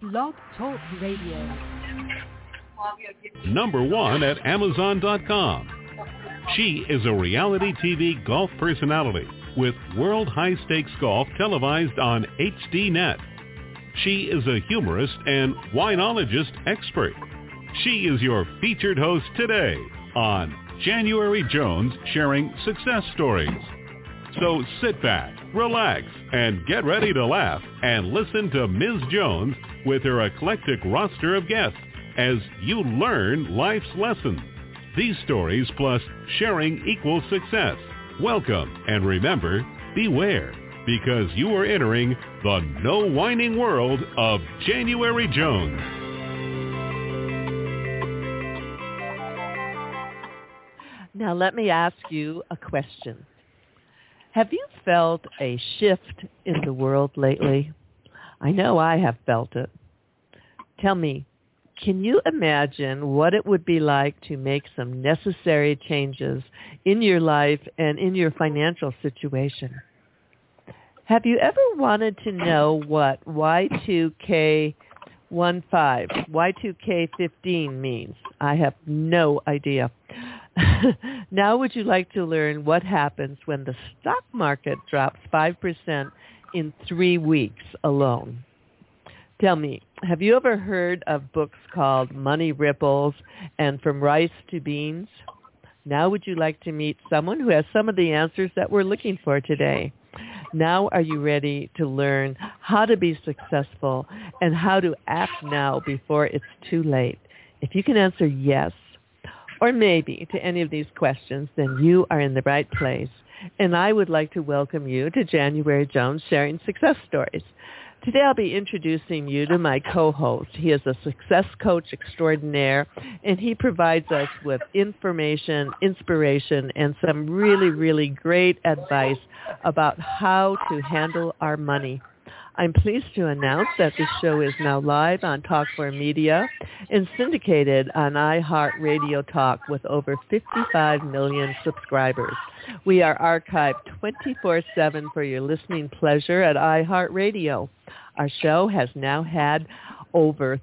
Blog Talk Radio. #1 at Amazon.com. She is a reality TV golf personality with World High Stakes Golf televised on HDNet. She is a humorist and winologist expert. She is your featured host today on January Jones Sharing Success Stories. So sit back, relax, and get ready to laugh and listen to Ms. Jones with her eclectic roster of guests as you learn life's lessons. These stories plus sharing equals success. Welcome, and remember, beware, because you are entering the no whining world of January Jones. Now let me ask you a question. Have you felt a shift in the world lately? I know I have felt it. Tell me, can you imagine what it would be like to make some necessary changes in your life and in your financial situation? Have you ever wanted to know what Y2K15, Y2K15 means? I have no idea. Now would you like to learn what happens when the stock market drops 5% in 3 weeks alone? Tell me, have you ever heard of books called Money Ripples and From Rice to Beans? Now would you like to meet someone who has some of the answers that we're looking for today? Now are you ready to learn how to be successful and how to act now before it's too late? If you can answer yes or maybe to any of these questions, then you are in the right place. And I would like to welcome you to January Jones Sharing Success Stories. Today I'll be introducing you to my co-host. He is a success coach extraordinaire, and he provides us with information, inspiration, and some really, really great advice about how to handle our money. I'm pleased to announce that this show is now live on Talk4 Media and syndicated on iHeartRadio Talk with over 55 million subscribers. We are archived 24/7 for your listening pleasure at iHeartRadio. Our show has now had over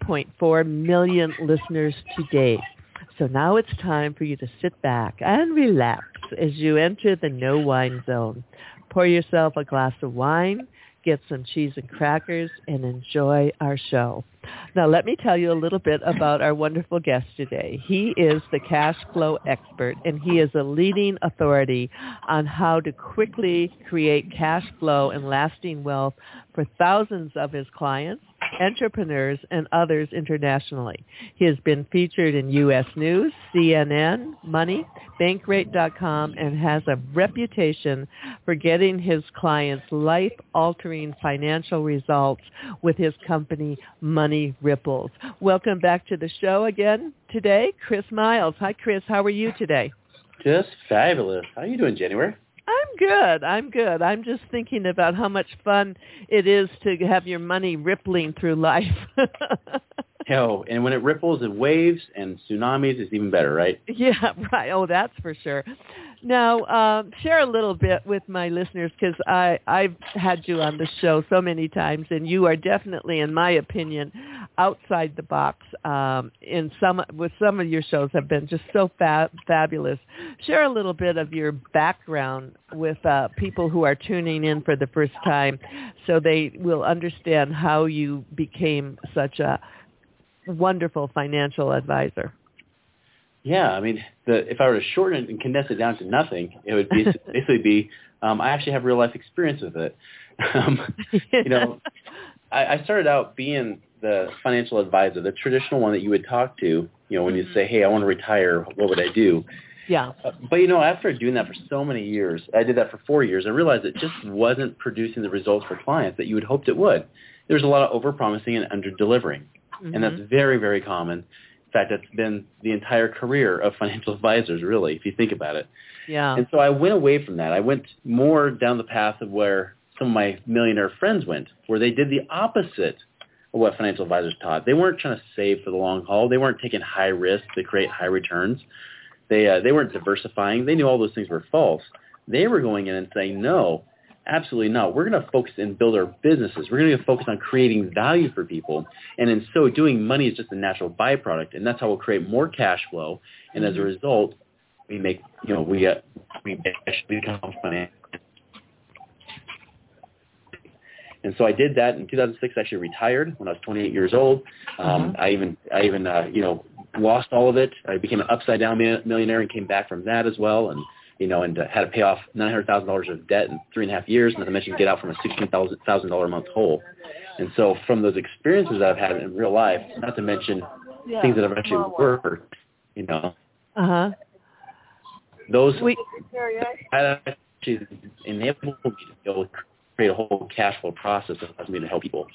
3.4 million listeners to date. So now it's time for you to sit back and relax as you enter the no wine zone. Pour yourself a glass of wine, get some cheese and crackers, and enjoy our show. Now, let me tell you a little bit about our wonderful guest today. He is the cash flow expert, and he is a leading authority on how to quickly create cash flow and lasting wealth for thousands of his clients, entrepreneurs, and others internationally. He has been featured in U.S. News, CNN, Money, Bankrate.com, and has a reputation for getting his clients life-altering financial results with his company, Money Ripples. Welcome back to the show again today, Chris Miles. Hi, Chris. How are you today? Just fabulous. How are you doing, January? I'm good. I'm just thinking about how much fun it is to have your money rippling through life. Hell, and when it ripples and waves and tsunamis, it's even better, right? Yeah, right. Oh, that's for sure. Now, share a little bit with my listeners, because I've had you on the show so many times, and you are definitely, in my opinion, outside the box. With some of your shows have been just so fabulous. Share a little bit of your background with people who are tuning in for the first time, so they will understand how you became such a wonderful financial advisor. Yeah, I mean, if I were to shorten it and condense it down to nothing, it would basically be I actually have real life experience with it. I started out being the financial advisor, the traditional one that you would talk to, when you say, hey, I want to retire, what would I do? Yeah. But, after doing that for so many years, I did that for 4 years, I realized it just wasn't producing the results for clients that you had hoped it would. There was a lot of over-promising and under-delivering, and that's very, very common. In fact, that's been the entire career of financial advisors, really, if you think about it. Yeah. And so I went away from that. I went more down the path of where some of my millionaire friends went, where they did the opposite of what financial advisors taught. They weren't trying to save for the long haul. They weren't taking high risks to create high returns. They weren't diversifying. They knew all those things were false. They were going in and saying, no, Absolutely not. We're going to focus and build our businesses. We're going to focus on creating value for people. And in so doing, money is just a natural byproduct. And that's how we'll create more cash flow. And as a result, we make, we actually become financial. And so I did that in 2006. I actually retired when I was 28 years old. I even lost all of it. I became an upside down millionaire and came back from that as well. And had to pay off $900,000 of debt in 3.5 years, not to mention get out from a $16,000 a month hole. And so from those experiences that I've had in real life, not to mention things that have actually worked, those actually enabled me to be able to create a whole cash flow process that allows me to help people.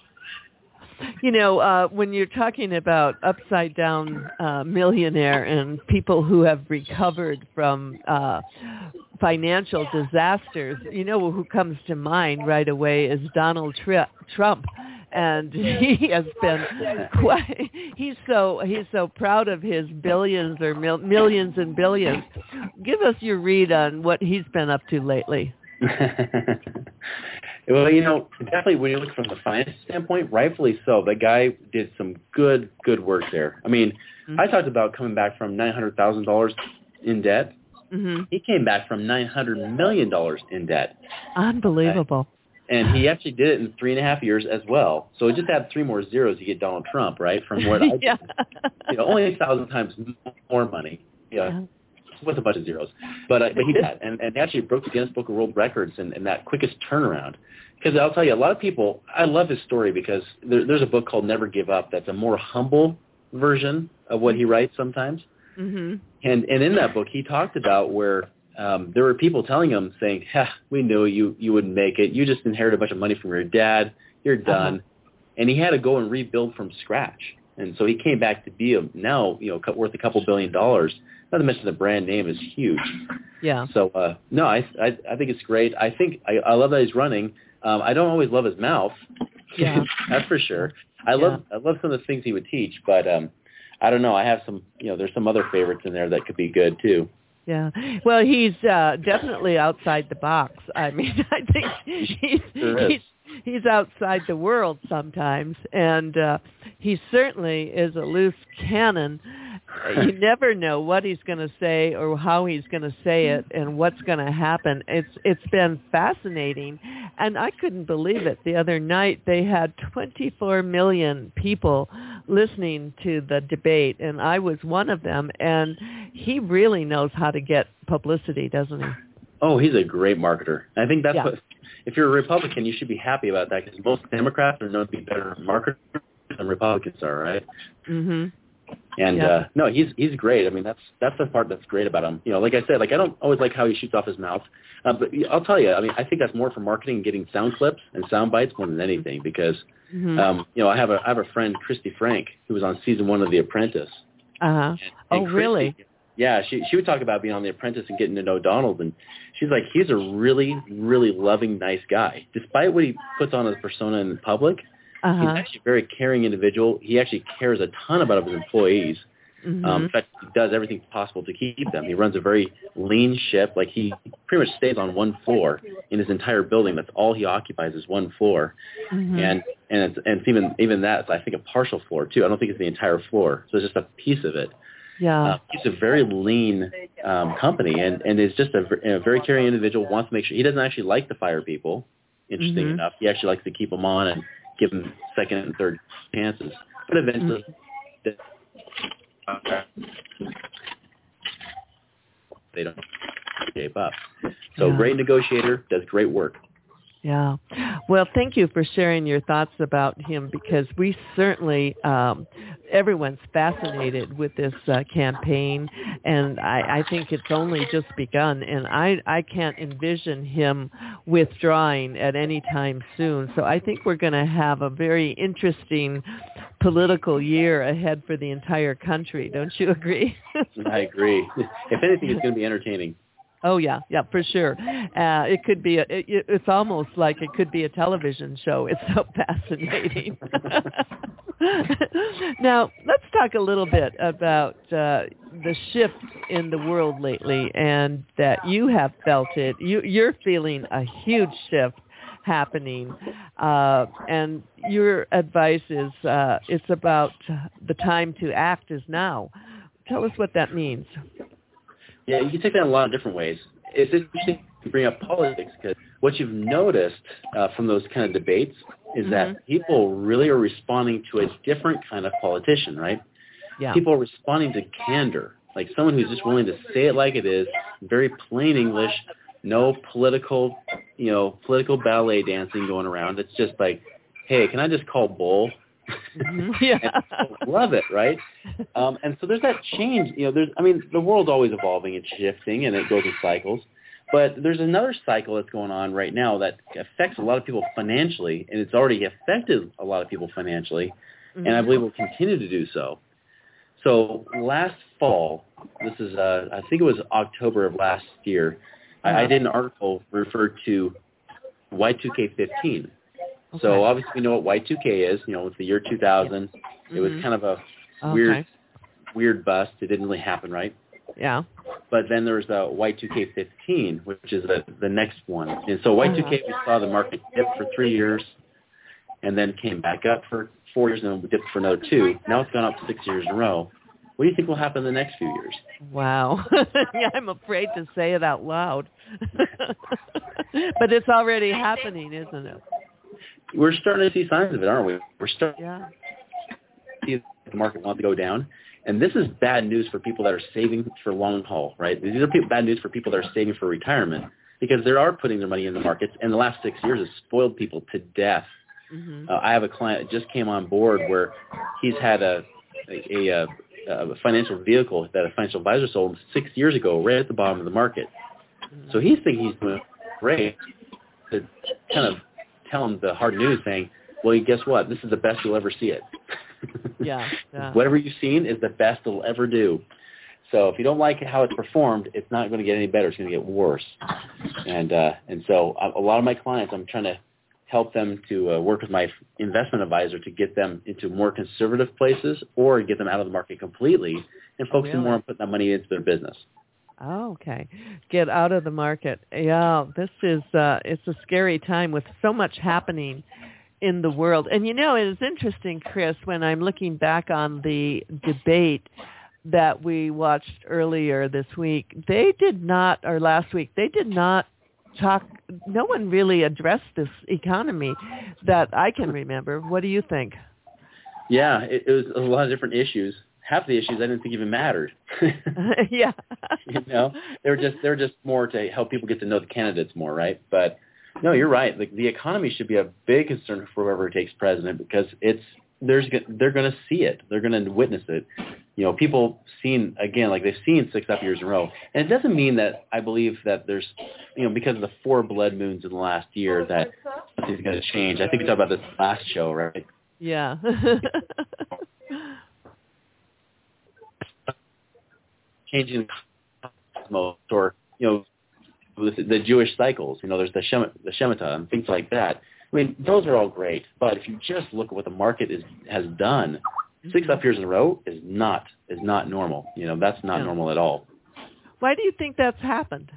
When you're talking about upside down millionaire and people who have recovered from financial disasters, who comes to mind right away is Donald Trump. And he has been he's so proud of his billions or millions and billions. Give us your read on what he's been up to lately. Well, definitely when you look from the finance standpoint, rightfully so. The guy did some good work there. I mean, I talked about coming back from $900,000 in debt. He came back from $900 million in debt. Unbelievable. And he actually did it in 3.5 years as well. So just add 3 more zeros, you get Donald Trump, right? From what I did. Only 1,000 times more money. With a bunch of zeros, but he did that, and actually broke the Guinness Book of World Records in that quickest turnaround. Because I'll tell you, a lot of people, I love his story because there's a book called Never Give Up that's a more humble version of what he writes sometimes. And in that book, he talked about where there were people telling him, saying, we knew you wouldn't make it. You just inherited a bunch of money from your dad. You're done. And he had to go and rebuild from scratch. And so he came back to be worth a couple $2 billion. Not to mention the brand name is huge. Yeah. So no, I think it's great. I think I love that he's running. I don't always love his mouth. Yeah. That's for sure. I love some of the things he would teach, but I don't know. I have some there's some other favorites in there that could be good too. Yeah. Well, he's definitely outside the box. I mean, I think he's outside the world sometimes, and he certainly is a loose cannon. You never know what he's going to say or how he's going to say it and what's going to happen. It's been fascinating, and I couldn't believe it. The other night they had 24 million people listening to the debate, and I was one of them, and he really knows how to get publicity, doesn't he? Oh, he's a great marketer. I think that's what, if you're a Republican, you should be happy about that because most Democrats are known to be better marketers than Republicans are, right? And no, he's great. I mean, that's the part that's great about him. Like I said, I don't always like how he shoots off his mouth, but I'll tell you, I mean, I think that's more for marketing and getting sound clips and sound bites more than anything because, I have a friend, Christy Frank, who was on season 1 of The Apprentice. And Christy, really? Yeah, she would talk about being on The Apprentice and getting to know Donald, and she's like, he's a really, really loving, nice guy. Despite what he puts on as a persona in public, he's actually a very caring individual. He actually cares a ton about his employees. In fact, he does everything possible to keep them. He runs a very lean ship. Like he pretty much stays on one floor in his entire building. That's all he occupies is one floor, and it's even that I think a partial floor too. I don't think it's the entire floor. So it's just a piece of it. Yeah, he's a very lean company, and is just a very caring individual. Wants to make sure he doesn't actually like to fire people. Interesting enough, he actually likes to keep them on and give them second and third chances. But eventually, they don't shape up. So great negotiator, does great work. Yeah. Well, thank you for sharing your thoughts about him because we certainly, everyone's fascinated with this campaign, and I think it's only just begun, and I can't envision him withdrawing at any time soon. So I think we're going to have a very interesting political year ahead for the entire country. Don't you agree? I agree. If anything, it's going to be entertaining. Oh, yeah, for sure. It could be, it's almost like it could be a television show. It's so fascinating. Now, let's talk a little bit about the shift in the world lately, and that you have felt it. You're feeling a huge shift happening, and your advice is it's about the time to act is now. Tell us what that means. Yeah, you can take that in a lot of different ways. It's interesting to bring up politics because what you've noticed from those kind of debates is that people really are responding to a different kind of politician, right? Yeah. People are responding to candor, like someone who's just willing to say it like it is, very plain English, no political ballet dancing going around. It's just like, hey, can I just call bull? Yeah. And people love it, right? And so there's that change. The world's always evolving and shifting, and it goes in cycles. But there's another cycle that's going on right now that affects a lot of people financially, and it's already affected a lot of people financially, and I believe will continue to do so. So last fall, this is, I think it was October of last year, I did an article referred to Y2K15. Okay. So obviously we know what Y2K is. It's the year 2000. It was kind of a weird bust. It didn't really happen, right? Yeah. But then there's Y2K15, which is the next one. And so Y2K, we saw the market dip for 3 years and then came back up for 4 years and then dipped for another 2. Now it's gone up 6 years in a row. What do you think will happen in the next few years? Wow. I'm afraid to say it out loud. But it's already happening, isn't it? We're starting to see signs of it, aren't we? We're starting to see the market wants to go down. And this is bad news for people that are saving for long haul, right? These are bad news for people that are saving for retirement because they are putting their money in the markets. And the last 6 years has spoiled people to death. I have a client that just came on board where he's had a financial vehicle that a financial advisor sold 6 years ago right at the bottom of the market. So he's thinking he's doing great to kind of tell him the hard news saying, well, guess what? This is the best you'll ever see it. Yeah. Whatever you've seen is the best it'll ever do. So if you don't like how it's performed, it's not going to get any better. It's going to get worse. And so a lot of my clients, I'm trying to help them to work with my investment advisor to get them into more conservative places or get them out of the market completely and focusing more on putting that money into their business. Oh, okay. Get out of the market. Yeah, this is it's a scary time with so much happening in the world. And it is interesting, Chris, when I'm looking back on the debate that we watched earlier this week, last week, they did not talk, no one really addressed this economy that I can remember. What do you think? Yeah, it was a lot of different issues. Half the issues I didn't think even mattered. Yeah. They were just more to help people get to know the candidates more, right? But no, you're right. The economy should be a big concern for whoever takes president because they're going to see it. They're going to witness it. People seen, again, like they've seen 6 up years in a row. And it doesn't mean that I believe that there's, because of the 4 blood moons in the last year that something's going to change. I think we talked about this last show, right? Yeah. Changing cosmos or, the Jewish cycles. There's the Shemitah and things like that. I mean, those are all great. But if you just look at what the market has done, 6 up years in a row is not normal. That's not normal at all. Why do you think that's happened?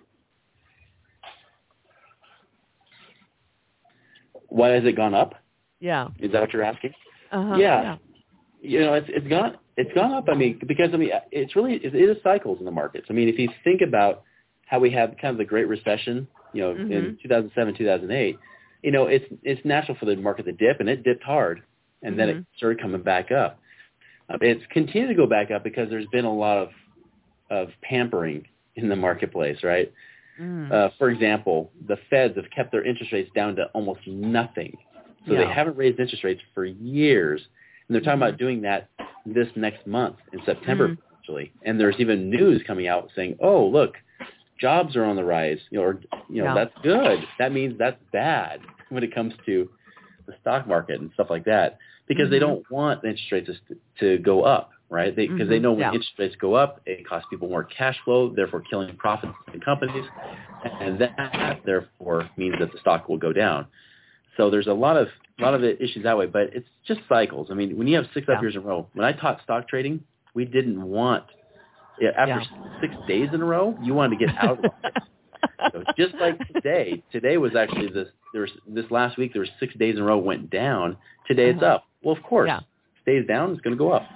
Why has it gone up? Yeah. Is that what you're asking? Yeah. It's gone up. I mean, because it is cycles in the markets. I mean, if you think about how we had kind of the Great Recession, in 2007, 2008, it's natural for the market to dip, and it dipped hard, and then it started coming back up. It's continued to go back up because there's been a lot of pampering in the marketplace, right? For example, the Feds have kept their interest rates down to almost nothing. So they haven't raised interest rates for years, and they're talking about doing that this next month in September, actually. And there's even news coming out saying, oh, look, jobs are on the rise, that's good. That means that's bad when it comes to the stock market and stuff like that because they don't want the interest rates to go up, right? Because they know when interest rates go up, it costs people more cash flow, therefore killing profits in companies, and that therefore means that the stock will go down. So there's a lot of issues that way, but it's just cycles. I mean, when you have 6 up years in a row, when I taught stock trading, we didn't want after 6 days in a row, you wanted to get out of the market. So just like today was actually this last week, there was 6 days in a row it went down. Today it's up. Well, of course, stays down, it's going to go up.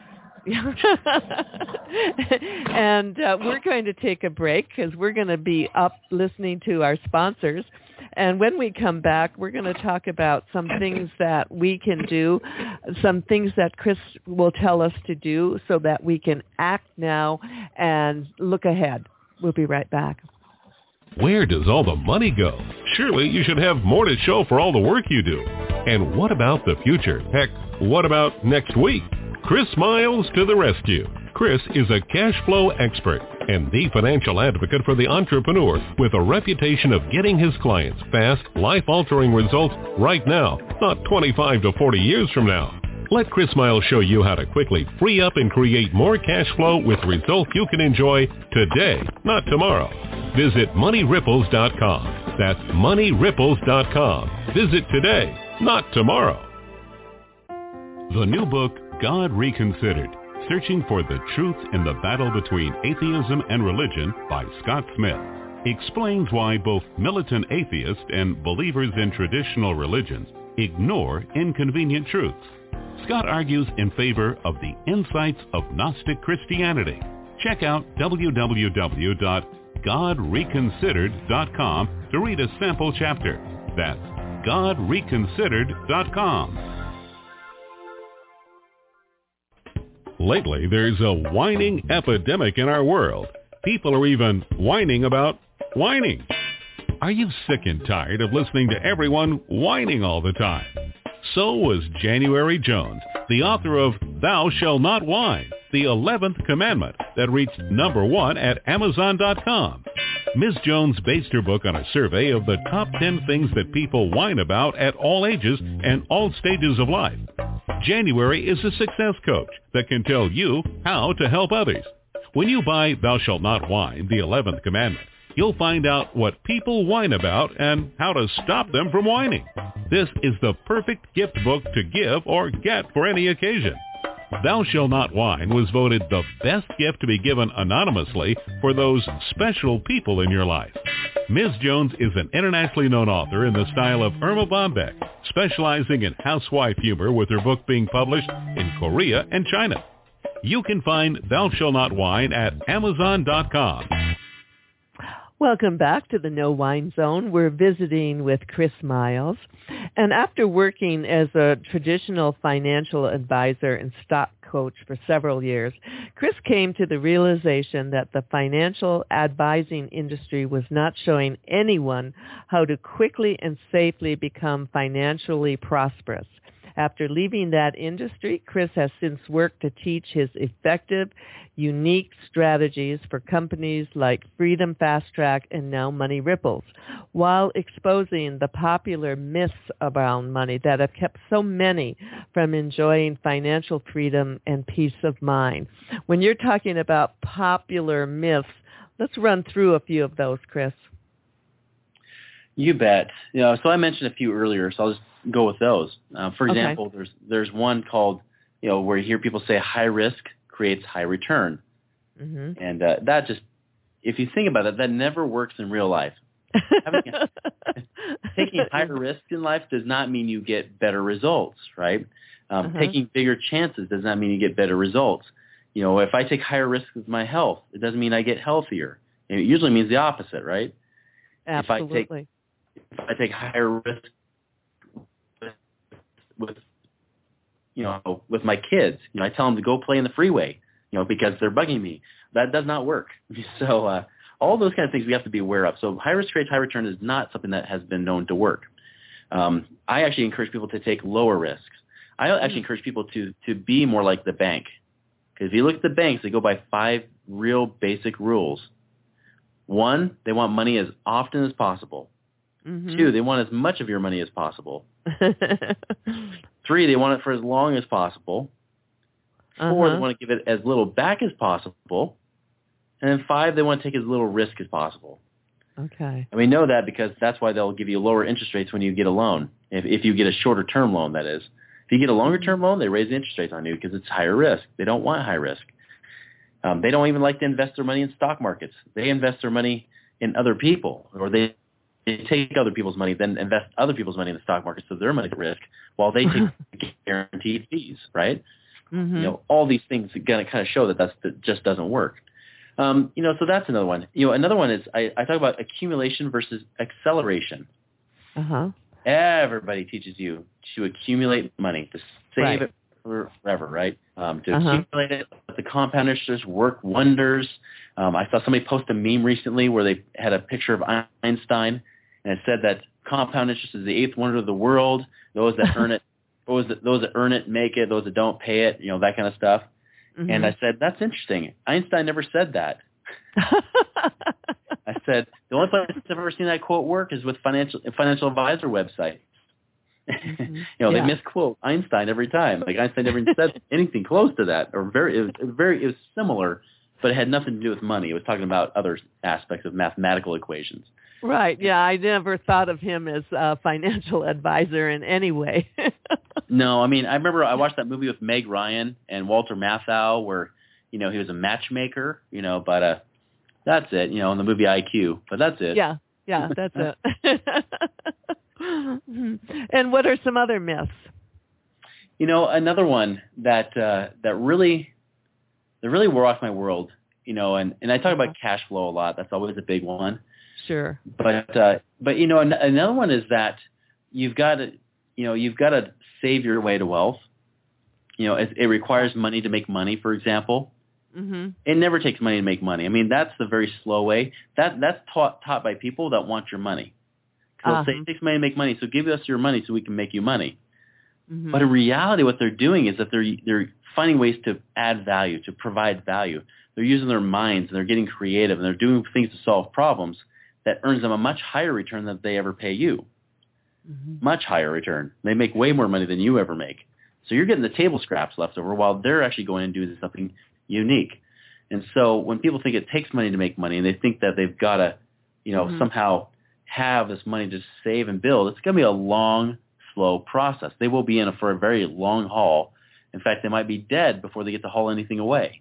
And we're going to take a break because we're going to be up listening to our sponsors. And when we come back, we're going to talk about some things that we can do, some things that Chris will tell us to do so that we can act now and look ahead. We'll be right back. Where does all the money go? Surely you should have more to show for all the work you do. And what about the future? Heck, what about next week? Chris Miles to the rescue. Chris is a cash flow expert and the financial advocate for the entrepreneur with a reputation of getting his clients fast, life-altering results right now, not 25 to 40 years from now. Let Chris Miles show you how to quickly free up and create more cash flow with results you can enjoy today, not tomorrow. Visit moneyripples.com. That's moneyripples.com. Visit today, not tomorrow. The new book, God Reconsidered, Searching for the Truth in the Battle Between Atheism and Religion by Scott Smith, explains why both militant atheists and believers in traditional religions ignore inconvenient truths. Scott argues in favor of the insights of Gnostic Christianity. Check out www.godreconsidered.com to read a sample chapter. That's godreconsidered.com. Lately, there's a whining epidemic in our world. People are even whining about whining. Are you sick and tired of listening to everyone whining all the time? So was January Jones, the author of Thou Shalt Not Whine, the 11th commandment that reached #1 at Amazon.com. Ms. Jones based her book on a survey of the top 10 things that people whine about at all ages and all stages of life. January is a success coach that can tell you how to help others. When you buy Thou Shalt Not Whine, the 11th commandment, you'll find out what people whine about and how to stop them from whining. This is the perfect gift book to give or get for any occasion. Thou Shalt Not Whine was voted the best gift to be given anonymously for those special people in your life. Ms. Jones is an internationally known author in the style of Irma Bombeck, specializing in housewife humor with her book being published in Korea and China. You can find Thou Shalt Not Whine at Amazon.com. Welcome back to the No Wine Zone. We're visiting with Chris Miles. And after working as a traditional financial advisor and stock coach for several years, Chris came to the realization that the financial advising industry was not showing anyone how to quickly and safely become financially prosperous. After leaving that industry, Chris has since worked to teach his effective, unique strategies for companies like Freedom Fast Track and now Money Ripples, while exposing the popular myths around money that have kept so many from enjoying financial freedom and peace of mind. When you're talking about popular myths, let's run through a few of those, Chris. You bet. So I mentioned a few earlier, so I'll just go with those. For example, there's one called, where you hear people say high risk creates high return. Mm-hmm. And that just, if you think about it, that never works in real life. Taking higher risks in life does not mean you get better results, right? Taking bigger chances does not mean you get better results. If I take higher risks with my health, it doesn't mean I get healthier. It usually means the opposite, right? Absolutely. If I take higher risk with my kids, I tell them to go play in the freeway, because they're bugging me. That does not work. So all those kind of things we have to be aware of. So high risk creates high return is not something that has been known to work. I actually encourage people to take lower risks. I actually encourage people to be more like the bank. Because if you look at the banks, they go by 5 real basic rules. 1, they want money as often as possible. Mm-hmm. 2, they want as much of your money as possible. 3, they want it for as long as possible. 4, they want to give it as little back as possible. And then 5, they want to take as little risk as possible. Okay. And we know that because that's why they'll give you lower interest rates when you get a loan, if you get a shorter term loan, that is. If you get a longer term loan, they raise the interest rates on you because it's higher risk. They don't want high risk. They don't even like to invest their money in stock markets. They invest their money in other people, or they take other people's money, then invest other people's money in the stock market so their money at risk while they take guaranteed fees, right? Mm-hmm. All these things are going to kind of show that just doesn't work. So that's another one. Another one is I talk about accumulation versus acceleration. Uh-huh. Everybody teaches you to accumulate money, to save it forever, right? To accumulate it, let the compound interest work wonders. I saw somebody post a meme recently where they had a picture of Einstein, and it said that compound interest is the eighth wonder of the world. Those that earn it, those that earn it make it. Those that don't pay it, that kind of stuff. Mm-hmm. And I said, that's interesting. Einstein never said that. I said, the only place I've ever seen that quote work is with financial advisor websites. Mm-hmm. They misquote Einstein every time. Like Einstein never said anything close to that, or it was similar, but it had nothing to do with money. It was talking about other aspects of mathematical equations. Right. Yeah, I never thought of him as a financial advisor in any way. No, I remember I watched that movie with Meg Ryan and Walter Matthau where, he was a matchmaker, but that's it, in the movie IQ, but that's it. Yeah, that's it. And what are some other myths? Another one that really wore off my world, and I talk about cash flow a lot. That's always a big one. Sure. But another one is that you've got to save your way to wealth. It requires money to make money, for example. Mm-hmm. It never takes money to make money. That's the very slow way. That's taught by people that want your money. They'll say it takes money to make money, so give us your money so we can make you money. Mm-hmm. But in reality, what they're doing is that they're finding ways to add value, to provide value. They're using their minds, and they're getting creative, and they're doing things to solve problems that earns them a much higher return than they ever pay you. Mm-hmm. Much higher return. They make way more money than you ever make. So you're getting the table scraps left over while they're actually going and doing something unique. And so when people think it takes money to make money, and they think that they've got to, somehow have this money to save and build, it's going to be a long, slow process. They will be in for a very long haul. In fact, they might be dead before they get to haul anything away.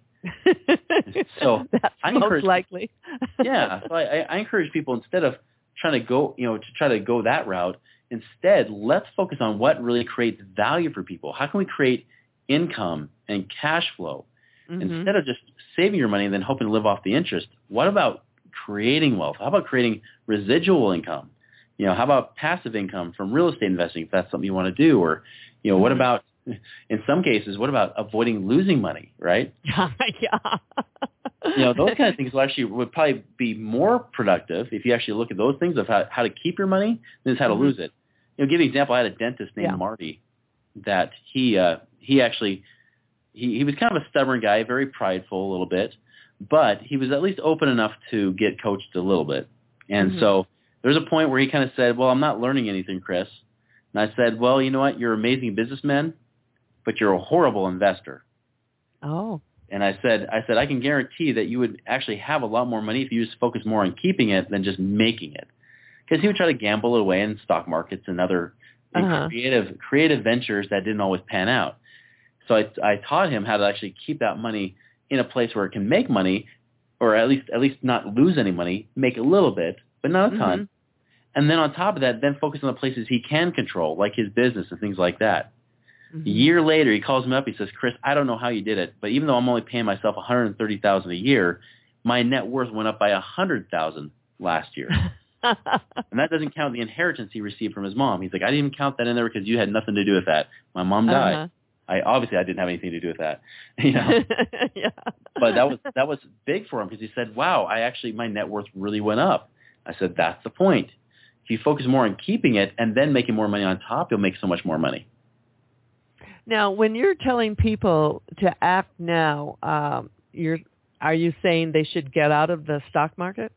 So that's most likely. Yeah. So I encourage people, instead of trying to go, to try to go that route, instead, let's focus on what really creates value for people. How can we create income and cash flow? Mm-hmm. Instead of just saving your money and then hoping to live off the interest, what about creating wealth? How about creating residual income? How about passive income from real estate investing, if that's something you want to do? Or, what about, in some cases, what about avoiding losing money, right? Yeah. Those kind of things would probably be more productive if you actually look at those things of how to keep your money than how to lose it. Give you an example. I had a dentist named Marty that he was kind of a stubborn guy, very prideful a little bit, but he was at least open enough to get coached a little bit. And so there's a point where he kind of said, well, I'm not learning anything, Chris. And I said, well, you know what? You're an amazing businessman, but you're a horrible investor. Oh. And I said, I can guarantee that you would actually have a lot more money if you just focus more on keeping it than just making it. Because he would try to gamble it away in stock markets and other creative ventures that didn't always pan out. So I taught him how to actually keep that money in a place where it can make money, or at least not lose any money, make a little bit, but not a ton. And then on top of that, then focus on the places he can control, like his business and things like that. Mm-hmm. A year later, he calls me up. He says, Chris, I don't know how you did it, but even though I'm only paying myself $130,000 a year, my net worth went up by $100,000 last year. And that doesn't count the inheritance he received from his mom. He's like, I didn't even count that in there because you had nothing to do with that. My mom died. I didn't have anything to do with that. Yeah. But that was big for him because he said, wow, my net worth really went up. I said, that's the point. If you focus more on keeping it and then making more money on top, you'll make so much more money. Now, when you're telling people to act now, are you saying they should get out of the stock market?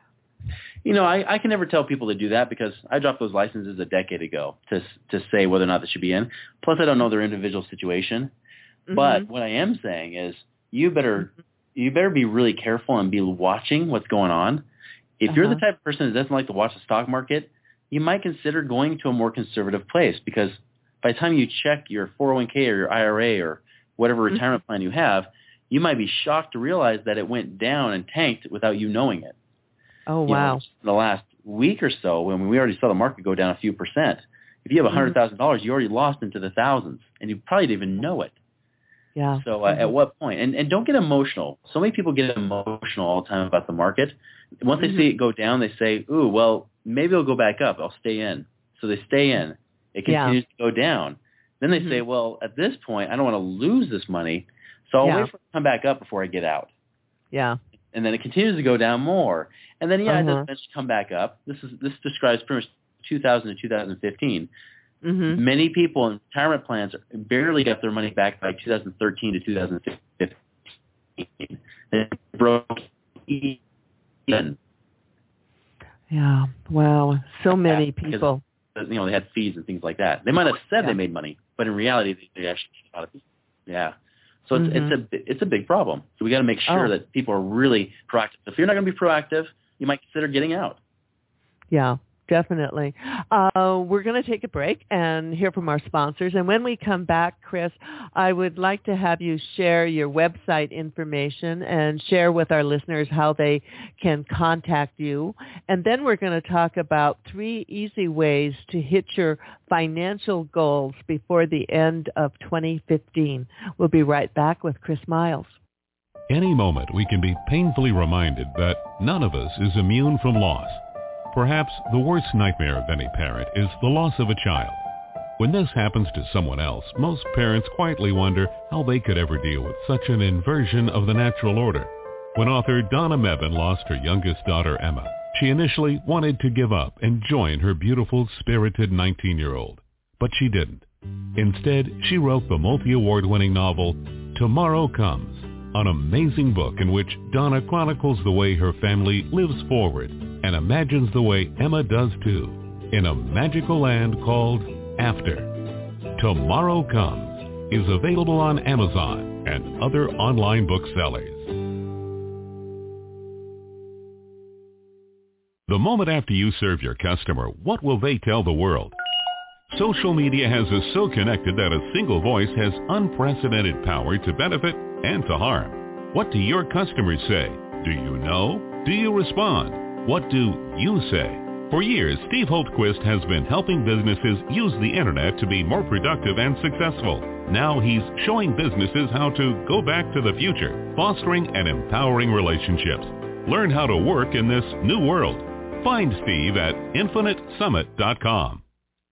I can never tell people to do that because I dropped those licenses a decade ago to say whether or not they should be in. Plus, I don't know their individual situation. Mm-hmm. But what I am saying is you better be really careful and be watching what's going on. If you're the type of person that doesn't like to watch the stock market, you might consider going to a more conservative place because by the time you check your 401k or your IRA or whatever retirement plan you have, you might be shocked to realize that it went down and tanked without you knowing it. Oh, wow. In the last week or so, when we already saw the market go down a few percent, if you have $100,000, you already lost into the thousands, and you probably didn't even know it. Yeah. So at what point? And don't get emotional. So many people get emotional all the time about the market. Once they see it go down, they say, ooh, well, maybe it'll go back up. I'll stay in. So they stay in. It continues to go down. Then they say, well, at this point, I don't want to lose this money, so I'll wait for it to come back up before I get out. Yeah. And then it continues to go down more. And then, it does eventually come back up. This describes pretty much 2000 to 2015. Many people in retirement plans barely got their money back by 2013 to 2015. They broke even. Yeah. Wow. So many people. Because, they had fees and things like that. They might have said they made money, but in reality, they actually got it. Yeah. So it's a big problem. So we got to make sure that people are really proactive. If you're not going to be proactive, you might consider getting out. Yeah, definitely. We're going to take a break and hear from our sponsors. And when we come back, Chris, I would like to have you share your website information and share with our listeners how they can contact you. And then we're going to talk about 3 easy ways to hit your financial goals before the end of 2015. We'll be right back with Chris Miles. Any moment we can be painfully reminded that none of us is immune from loss. Perhaps the worst nightmare of any parent is the loss of a child. When this happens to someone else, most parents quietly wonder how they could ever deal with such an inversion of the natural order. When author Donna Mebane lost her youngest daughter, Emma, she initially wanted to give up and join her beautiful, spirited 19-year-old. But she didn't. Instead, she wrote the multi-award-winning novel, Tomorrow Comes, an amazing book in which Donna chronicles the way her family lives forward and imagines the way Emma does too, in a magical land called After. Tomorrow Comes is available on Amazon and other online booksellers. The moment after you serve your customer, what will they tell the world? Social media has us so connected that a single voice has unprecedented power to benefit and to harm. What do your customers say? Do you know? Do you respond? What do you say? For years, Steve Holtquist has been helping businesses use the internet to be more productive and successful. Now he's showing businesses how to go back to the future, fostering and empowering relationships. Learn how to work in this new world. Find Steve at infinitesummit.com.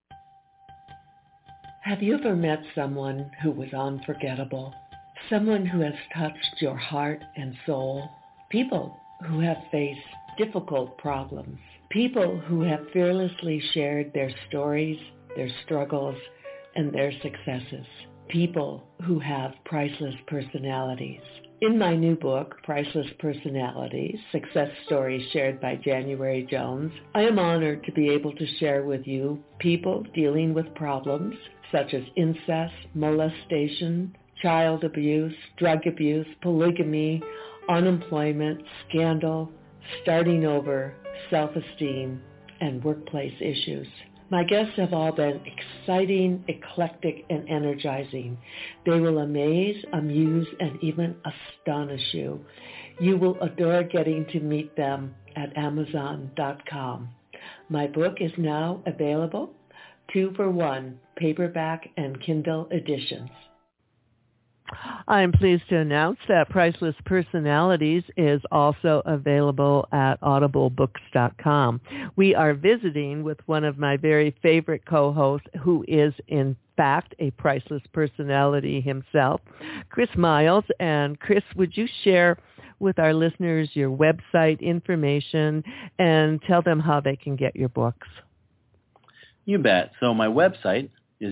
Have you ever met someone who was unforgettable? Someone who has touched your heart and soul? People who have faced difficult problems. People who have fearlessly shared their stories, their struggles, and their successes. People who have priceless personalities. In my new book, Priceless Personalities, Success Stories Shared by January Jones, I am honored to be able to share with you people dealing with problems such as incest, molestation, child abuse, drug abuse, polygamy, unemployment, scandal, starting over, self-esteem, and workplace issues. My guests have all been exciting, eclectic, and energizing. They will amaze, amuse, and even astonish you. You will adore getting to meet them at Amazon.com. My book is now available, 2 for $1, paperback and Kindle editions. I'm pleased to announce that Priceless Personalities is also available at audiblebooks.com. We are visiting with one of my very favorite co-hosts, who is in fact a priceless personality himself, Chris Miles. And Chris, would you share with our listeners your website information and tell them how they can get your books? You bet. So my website is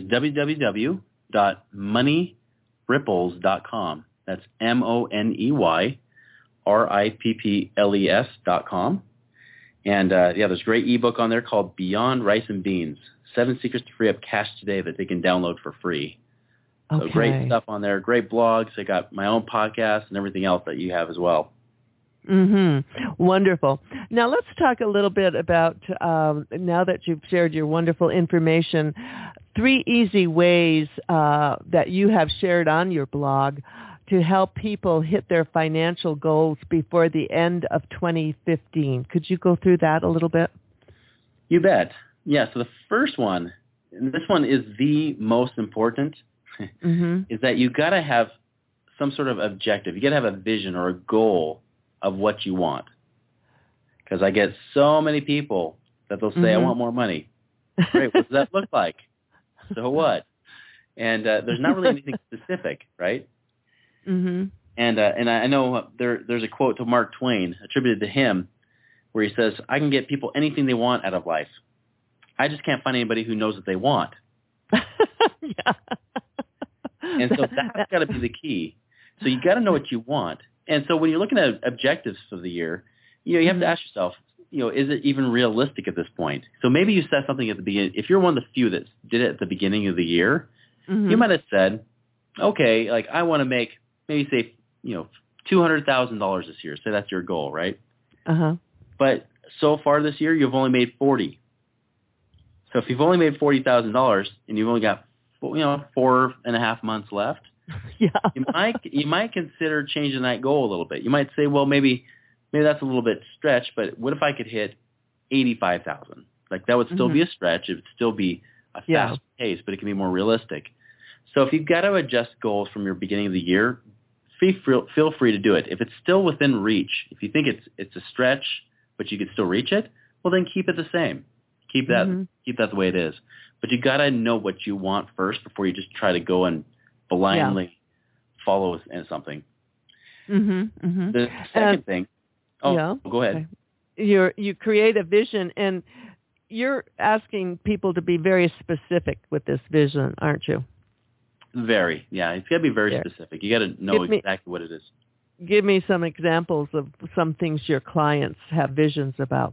www.moneyripples.com. That's MONEYRIPPLES.com. And there's a great ebook on there called Beyond Rice and Beans, 7 Secrets to Free Up Cash Today that they can download for free. Okay. So great stuff on there, great blogs. I got my own podcast and everything else that you have as well. Mm-hmm. Wonderful. Now let's talk a little bit about, now that you've shared your wonderful information, 3 easy ways that you have shared on your blog to help people hit their financial goals before the end of 2015. Could you go through that a little bit? You bet. Yeah, so the first one, and this one is the most important, is that you got to have some sort of objective. You got to have a vision or a goal of what you want. Because I get so many people that they'll say, I want more money. Great, what does that look like? So what? And there's not really anything specific, right? And I know there's a quote to Mark Twain attributed to him where he says, I can get people anything they want out of life. I just can't find anybody who knows what they want. Yeah. And so that's got to be the key. So you got to know what you want. And so when you're looking at objectives for the year, you have to ask yourself, is it even realistic at this point? So maybe you set something at the beginning. If you're one of the few that did it at the beginning of the year, you might have said, okay, like I want to make maybe say, $200,000 this year. Say that's your goal, right? But so far this year, you've only made 40. So if you've only made $40,000 and you've only got 4.5 months left, you might consider changing that goal a little bit. You might say, well, maybe that's a little bit stretched, but what if I could hit 85,000? Like that would still be a stretch. It would still be a fast pace, but it can be more realistic. So if you've got to adjust goals from your beginning of the year, feel free to do it. If it's still within reach, if you think it's a stretch, but you could still reach it, well then keep it the same. Keep that the way it is. But you got to know what you want first before you just try to go and blindly follow something. The second thing. Go ahead. Okay. You create a vision, and you're asking people to be very specific with this vision, aren't you? Very, yeah. It's got to be very specific. You got to know exactly what it is. Give me some examples of some things your clients have visions about.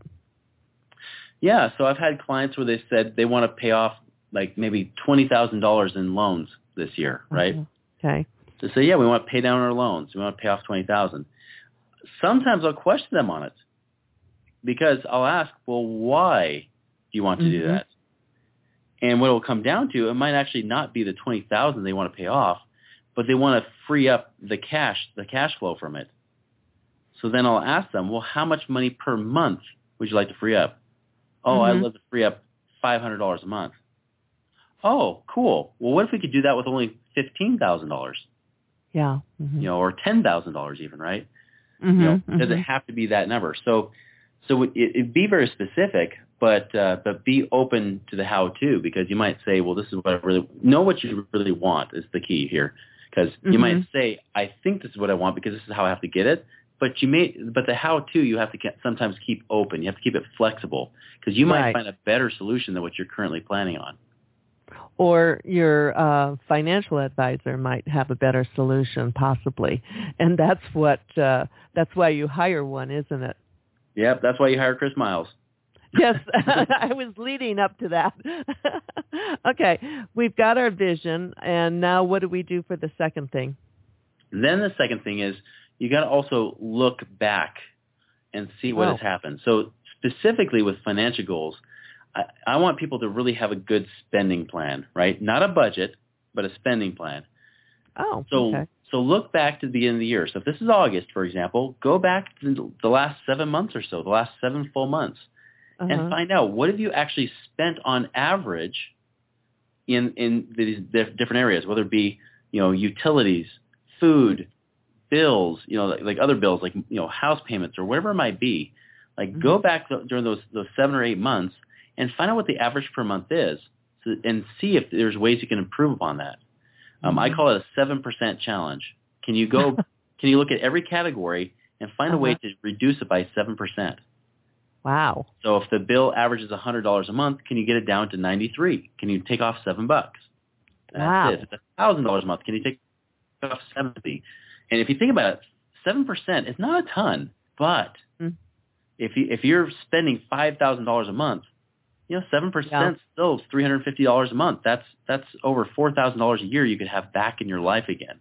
Yeah, so I've had clients where they said they want to pay off like maybe $20,000 in loans this year, right? Okay. So say, we want to pay down our loans. We want to pay off $20,000. Sometimes I'll question them on it because I'll ask, well, why do you want to do that? And what it will come down to, it might actually not be the $20,000 they want to pay off, but they want to free up the cash flow from it. So then I'll ask them, well, how much money per month would you like to free up? Oh, I'd love to free up $500 a month. Oh, cool. Well, what if we could do that with only $15,000? Yeah. Or $10,000 even, right? Does it have to be that number? So it be very specific, but be open to the how-to, because you might say, well, this is what I really know. What you really want is the key here, because you might say, I think this is what I want because this is how I have to get it. But the how-to you have to sometimes keep open. You have to keep it flexible, because you might find a better solution than what you're currently planning on. Or your financial advisor might have a better solution, possibly, and that's why you hire one, isn't it? Yep, that's why you hire Chris Miles. Yes, I was leading up to that. Okay, we've got our vision, and now what do we do for the second thing? Then the second thing is you got to also look back and see what has happened. So specifically with financial goals, I want people to really have a good spending plan, right? Not a budget, but a spending plan. So look back to the beginning of the year. So if this is August, for example, go back to the last 7 months or so, the last 7 full months, and find out what have you actually spent on average in these different areas, whether it be utilities, food, bills, like other bills, like house payments or whatever it might be. Like go back during those 7 or 8 months and find out what the average per month is, and see if there's ways you can improve upon that. I call it a 7% challenge. Can you look at every category and find a way to reduce it by 7%? Wow. So if the bill averages $100 a month, can you get it down to $93? Can you take off $7? That's it. If it's $1,000 a month, can you take off $70? And if you think about it, 7% is not a ton, but if you're spending $5,000 a month, 7% still is $350 a month. That's over $4,000 a year you could have back in your life again.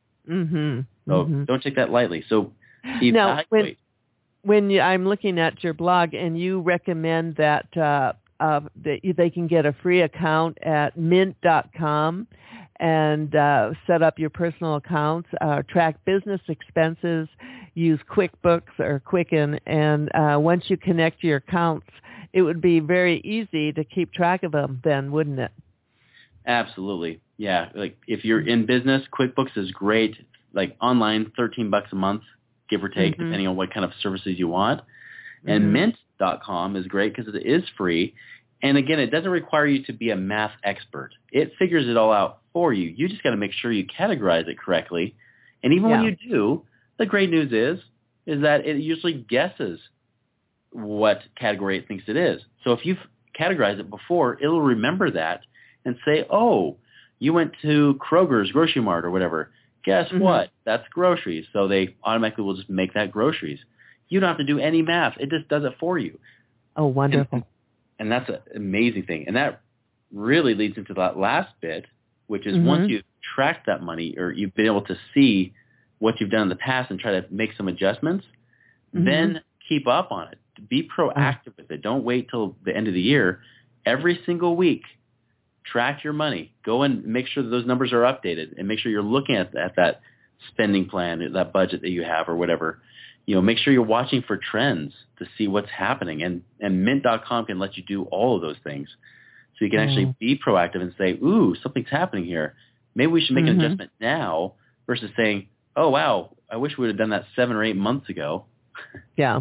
So don't take that lightly. So evaluate. When I'm looking at your blog, and you recommend that they can get a free account at mint.com, and set up your personal accounts, track business expenses, use QuickBooks or Quicken, and once you connect your accounts, it would be very easy to keep track of them then, wouldn't it? Absolutely. Yeah. Like if you're in business, QuickBooks is great. Like online, $13 a month, give or take, depending on what kind of services you want. And Mint.com is great because it is free. And again, it doesn't require you to be a math expert. It figures it all out for you. You just got to make sure you categorize it correctly. And even when you do, the great news is that it usually guesses what category it thinks it is. So if you've categorized it before, it'll remember that and say, oh, you went to Kroger's Grocery Mart or whatever. Guess what? That's groceries. So they automatically will just make that groceries. You don't have to do any math. It just does it for you. Oh, wonderful. And that's an amazing thing. And that really leads into that last bit, which is once you've tracked that money or you've been able to see what you've done in the past and try to make some adjustments, then keep up on it. Be proactive with it. Don't wait till the end of the year. Every single week, track your money. Go and make sure that those numbers are updated and make sure you're looking at that spending plan, that budget that you have or whatever. Make sure you're watching for trends to see what's happening. And Mint.com can let you do all of those things. So you can actually be proactive and say, ooh, something's happening here. Maybe we should make an adjustment now versus saying, oh, wow, I wish we would have done that 7 or 8 months ago. Yeah.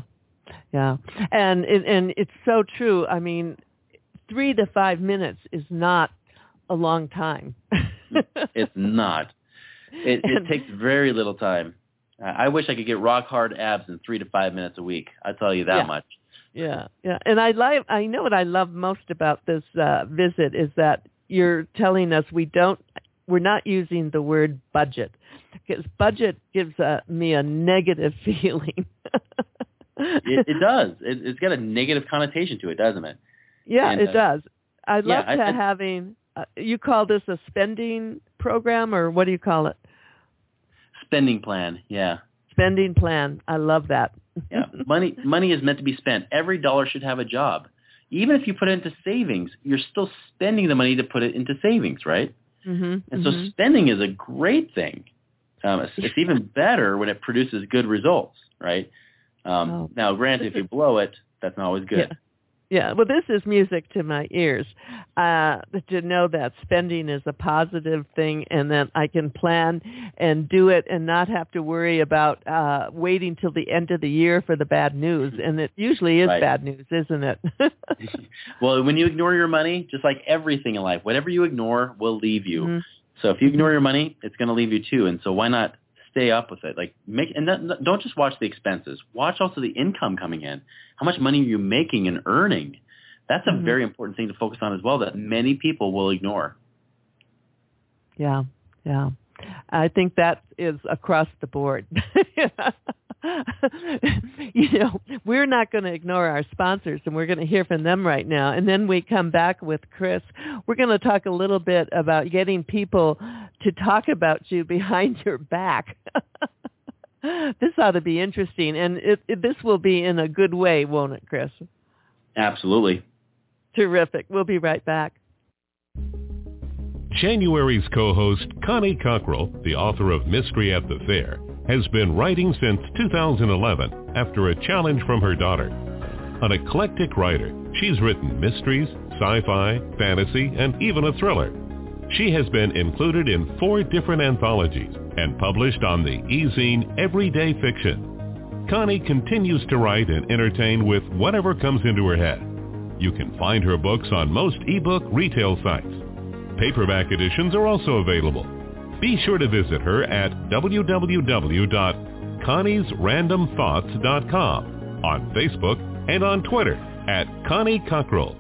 And it's so true. I mean, 3 to 5 minutes is not a long time. It's not. It takes very little time. I wish I could get rock hard abs in 3 to 5 minutes a week. I tell you that much. Yeah. And I know what I love most about this visit is that you're telling us we're not using the word budget, because budget gives me a negative feeling. It does. It's got a negative connotation to it, doesn't it? Yeah, it does. I'd love having. You call this a spending program, or what do you call it? Spending plan, yeah. Spending plan. I love that. Yeah, money is meant to be spent. Every dollar should have a job. Even if you put it into savings, you're still spending the money to put it into savings, right? And so spending is a great thing. It's even better when it produces good results, right? Now, granted, if you blow it, that's not always good. Yeah, well, this is music to my ears, to know that spending is a positive thing and that I can plan and do it and not have to worry about waiting till the end of the year for the bad news. And it usually is bad news, isn't it? Well, when you ignore your money, just like everything in life, whatever you ignore will leave you. So if you ignore your money, it's going to leave you too. And so why not stay up with it? Don't just watch the expenses. Watch also the income coming in. How much money are you making and earning? That's a very important thing to focus on as well that many people will ignore. Yeah. I think that is across the board. We're not going to ignore our sponsors, and we're going to hear from them right now. And then we come back with Chris. We're going to talk a little bit about getting people to talk about you behind your back. This ought to be interesting, and this will be in a good way, won't it, Chris? Absolutely. Terrific. We'll be right back. January's co-host, Connie Cockrell, the author of Mystery at the Fair, has been writing since 2011 after a challenge from her daughter. An eclectic writer, she's written mysteries, sci-fi, fantasy, and even a thriller. She has been included in 4 different anthologies and published on the e-zine Everyday Fiction. Connie continues to write and entertain with whatever comes into her head. You can find her books on most ebook retail sites. Paperback editions are also available. Be sure to visit her at www.conniesrandomthoughts.com, on Facebook, and on Twitter at Connie Cockrell.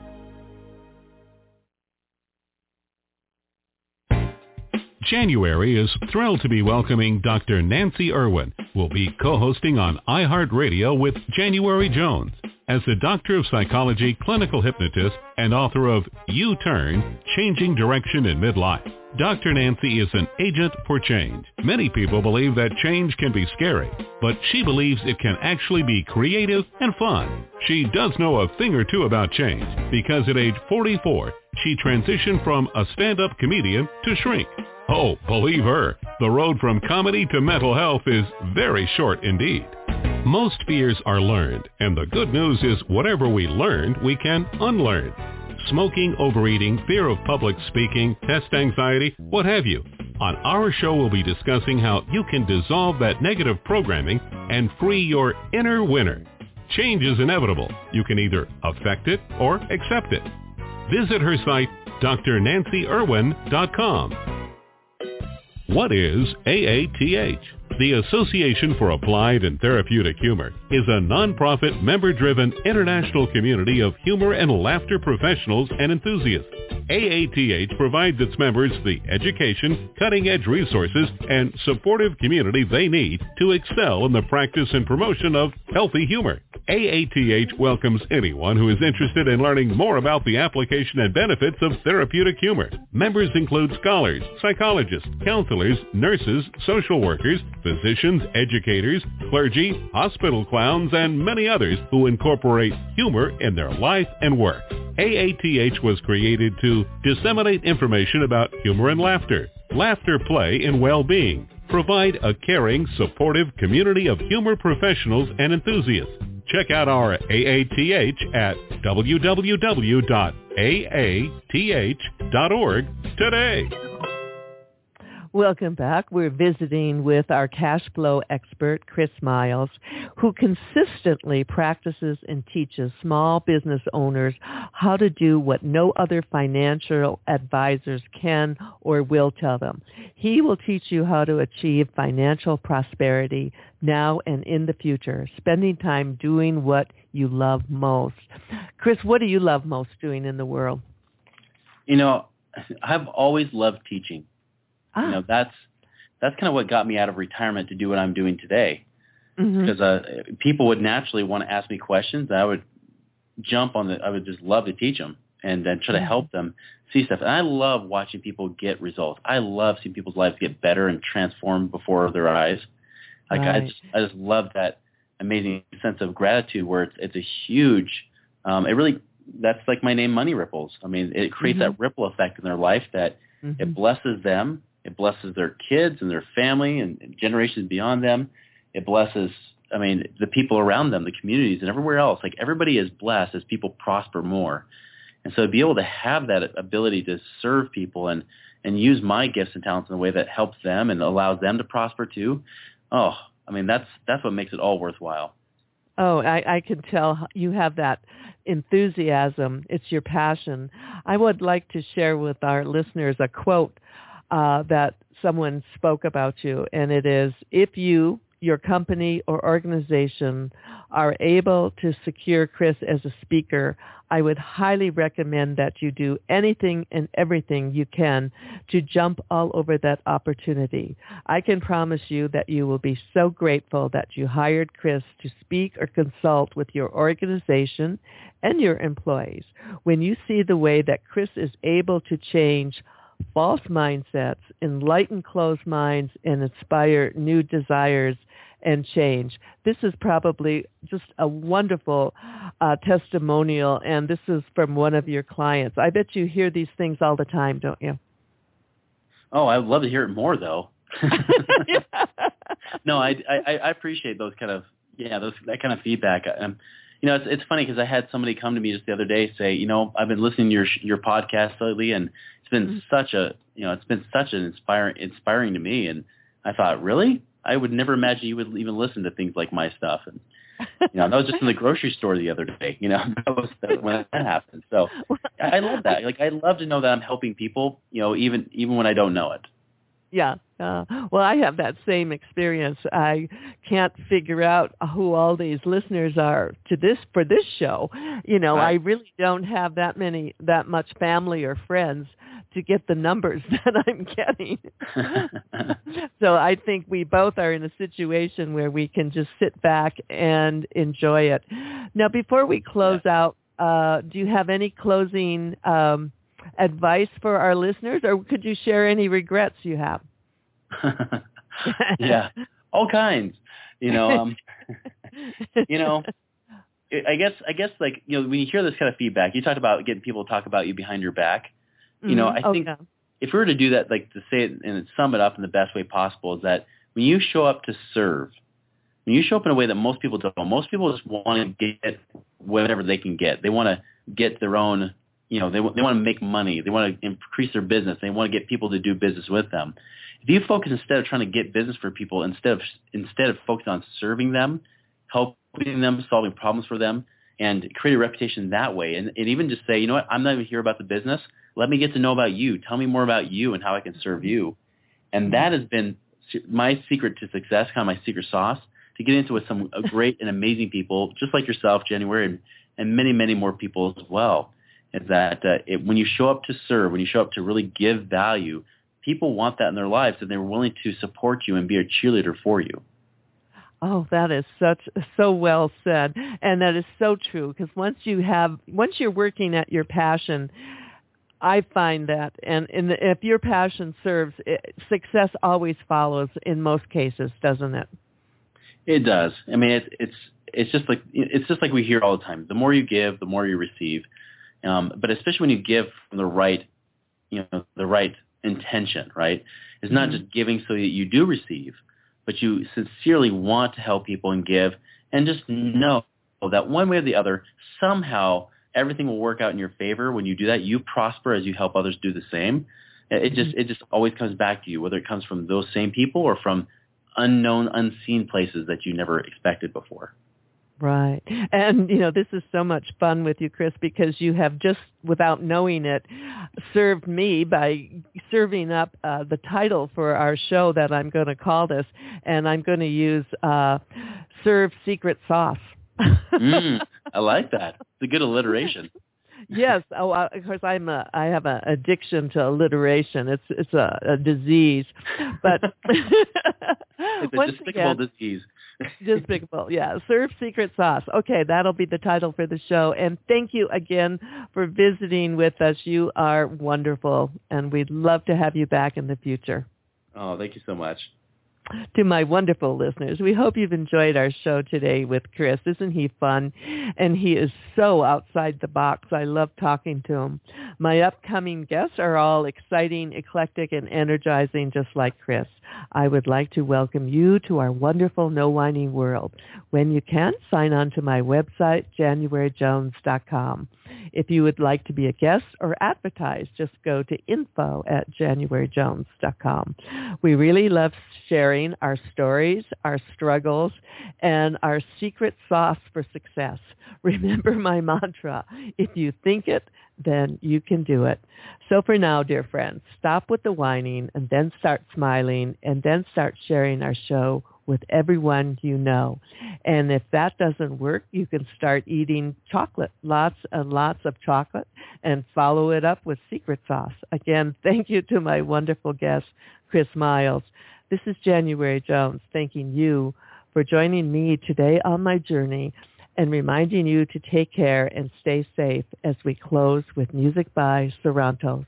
January is thrilled to be welcoming Dr. Nancy Irwin, who will be co-hosting on iHeartRadio with January Jones. As the Doctor of Psychology, clinical hypnotist, and author of U-Turn, Changing Direction in Midlife, Dr. Nancy is an agent for change. Many people believe that change can be scary, but she believes it can actually be creative and fun. She does know a thing or two about change because at age 44, she transitioned from a stand-up comedian to shrink. Oh, believe her, the road from comedy to mental health is very short indeed. Most fears are learned, and the good news is whatever we learned, we can unlearn. Smoking, overeating, fear of public speaking, test anxiety, what have you. On our show, we'll be discussing how you can dissolve that negative programming and free your inner winner. Change is inevitable. You can either affect it or accept it. Visit her site, drnancyirwin.com. What is AATH? The Association for Applied and Therapeutic Humor is a nonprofit, member-driven international community of humor and laughter professionals and enthusiasts. AATH provides its members the education, cutting-edge resources, and supportive community they need to excel in the practice and promotion of healthy humor. AATH welcomes anyone who is interested in learning more about the application and benefits of therapeutic humor. Members include scholars, psychologists, counselors, nurses, social workers, physicians, educators, clergy, hospital clowns, and many others who incorporate humor in their life and work. AATH was created to disseminate information about humor and laughter, play, and well-being, provide a caring, supportive community of humor professionals and enthusiasts. Check out our AATH at www.aath.org today. Welcome back. We're visiting with our cash flow expert, Chris Miles, who consistently practices and teaches small business owners how to do what no other financial advisors can or will tell them. He will teach you how to achieve financial prosperity now and in the future, spending time doing what you love most. Chris, what do you love most doing in the world? You know, I've always loved teaching. You know, that's kind of what got me out of retirement to do what I'm doing today. Because people would naturally want to ask me questions. I would I would just love to teach them and then try to help them see stuff. And I love watching people get results. I love seeing people's lives get better and transform before their eyes. Like I just love that amazing sense of gratitude where it's a huge, that's like my name, Money Ripples. I mean, it creates that ripple effect in their life that it blesses them. It blesses their kids and their family and generations beyond them. It blesses, the people around them, the communities and everywhere else. Like everybody is blessed as people prosper more. And so to be able to have that ability to serve people and use my gifts and talents in a way that helps them and allows them to prosper too, that's what makes it all worthwhile. Oh, I can tell you have that enthusiasm. It's your passion. I would like to share with our listeners a quote that someone spoke about you, and it is, if you, your company or organization are able to secure Chris as a speaker, I would highly recommend that you do anything and everything you can to jump all over that opportunity. I can promise you that you will be so grateful that you hired Chris to speak or consult with your organization and your employees. When you see the way that Chris is able to change false mindsets, enlighten closed minds, and inspire new desires and change. This is probably just a wonderful testimonial, and this is from one of your clients. I bet you hear these things all the time, don't you? Oh, I would love to hear it more, though. No, I appreciate those kind of that kind of feedback. It's funny because I had somebody come to me just the other day say, I've been listening to your podcast lately, and it's been such an inspiring to me. And I thought, really? I would never imagine you would even listen to things like my stuff. And that was just in the grocery store the other day. That was when that happened. So I love that. Like I love to know that I'm helping people. Even when I don't know it. Yeah. Well, I have that same experience. I can't figure out who all these listeners are for this show. Right. I really don't have that much family or friends to get the numbers that I'm getting. So I think we both are in a situation where we can just sit back and enjoy it. Now, before we close out, do you have any closing advice for our listeners, or could you share any regrets you have? Yeah, all kinds. I guess when you hear this kind of feedback, you talked about getting people to talk about you behind your back. I think if we were to do that, like to say it and sum it up in the best way possible, is that when you show up to serve, when you show up in a way that most people don't, most people just want to get whatever they can get. They want to get their own, they want to make money. They want to increase their business. They want to get people to do business with them. If you focus instead of trying to get business for people, instead of focusing on serving them, helping them, solving problems for them, and create a reputation that way, and even just say, you know what, I'm not even here about the business. Let me get to know about you. Tell me more about you and how I can serve you. And that has been my secret to success, kind of my secret sauce, to get into with some great and amazing people, just like yourself, January, and many, many more people as well, is that when you show up to serve, when you show up to really give value, people want that in their lives, and they're willing to support you and be a cheerleader for you. Oh, that is so well said, and that is so true. Because once you're working at your passion, I find that, and if your passion serves, success always follows in most cases, doesn't it? It does. I mean, it's just like we hear all the time. The more you give, the more you receive. But especially when you give from the right intention, right? It's not just giving so that you do receive, but you sincerely want to help people and give, and just know that one way or the other, somehow everything will work out in your favor. When you do that, you prosper as you help others do the same. It just always comes back to you, whether it comes from those same people or from unknown, unseen places that you never expected before. Right. And, this is so much fun with you, Chris, because you have just, without knowing it, served me by serving up the title for our show that I'm going to call this, and I'm going to use Serve Secret Sauce. I like that. It's a good alliteration. Yes. Oh, of course, I have an addiction to alliteration. It's a disease, but it's a despicable disease. Despicable, yeah. Serve Secret Sauce. Okay, that'll be the title for the show. And thank you again for visiting with us. You are wonderful, and we'd love to have you back in the future. Oh, thank you so much. To my wonderful listeners, we hope you've enjoyed our show today with Chris. Isn't he fun? And he is so outside the box. I love talking to him. My upcoming guests are all exciting, eclectic, and energizing, just like Chris. I would like to welcome you to our wonderful No Whining world. When you can, sign on to my website, JanuaryJones.com. If you would like to be a guest or advertise, just go to info@JanuaryJones.com. We really love sharing our stories, our struggles, and our secret sauce for success. Remember my mantra, if you think it, then you can do it. So for now, dear friends, stop with the whining and then start smiling and then start sharing our show with everyone you know. And if that doesn't work, you can start eating chocolate, lots and lots of chocolate, and follow it up with secret sauce. Again, thank you to my wonderful guest, Chris Miles. This is January Jones, thanking you for joining me today on my journey and reminding you to take care and stay safe as we close with music by Sarantos.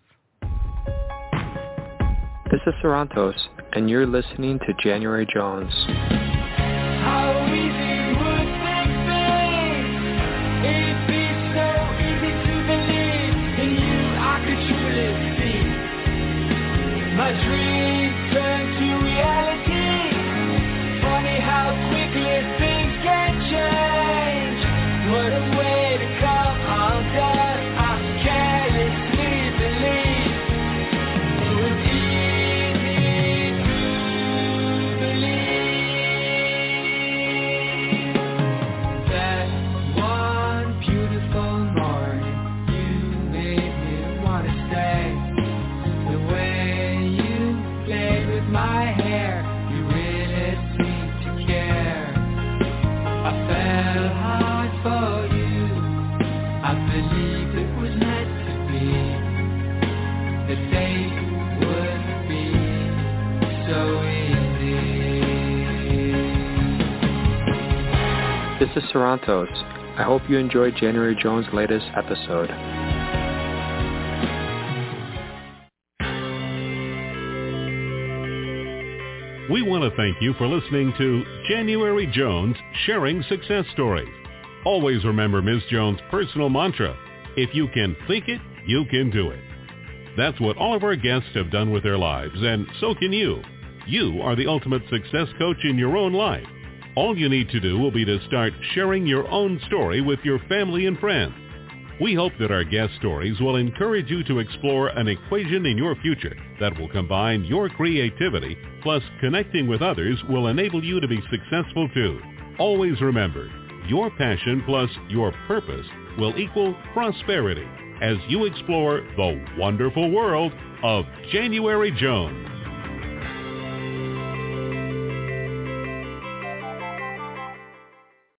This is Sarantos, and you're listening to January Jones. How easy would things be? It'd be so easy to believe in you. I could truly see my dreams turn to reality. Funny how quickly things can change. What a way to come undone. I carelessly believe it was easy to believe. That one beautiful morning, you made me want to stay. The way you played with my hair, you really seemed to care. I fell hard for you. I believed it was meant to be. The day would be so easy. This is Sarantos. I hope you enjoyed January Jones' latest episode. We want to thank you for listening to January Jones Sharing Success Stories. Always remember Ms. Jones' personal mantra, if you can think it, you can do it. That's what all of our guests have done with their lives, and so can you. You are the ultimate success coach in your own life. All you need to do will be to start sharing your own story with your family and friends. We hope that our guest stories will encourage you to explore an equation in your future that will combine your creativity plus connecting with others will enable you to be successful too. Always remember, your passion plus your purpose will equal prosperity as you explore the wonderful world of January Jones.